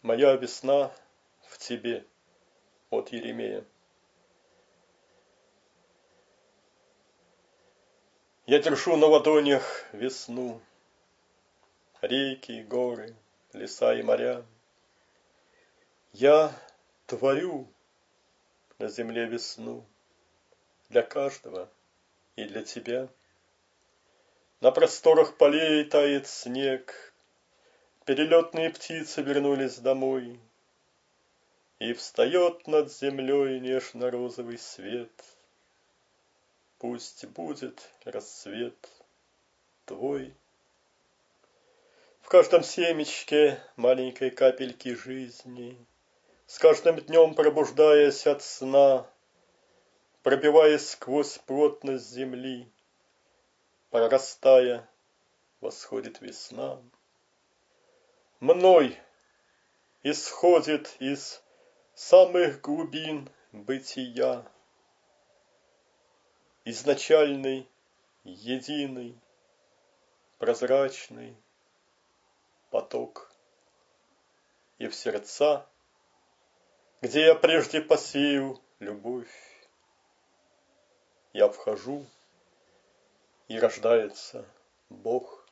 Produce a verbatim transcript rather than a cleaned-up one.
Моя весна в тебе. От Еремея. Я держу на ладонях весну, реки, горы, леса и моря. Я творю на земле весну для каждого и для тебя. На просторах полей тает снег, перелетные птицы вернулись домой, и встает над землей нежно-розовый свет. Пусть будет рассвет твой. В каждом семечке маленькой капельки жизни, с каждым днем пробуждаясь от сна, пробиваясь сквозь плотность земли, прорастая, восходит весна. Мной исходит из самых глубин бытия изначальный, единый, прозрачный поток. И в сердца, где я прежде посеял любовь, я вхожу, и рождается Бог.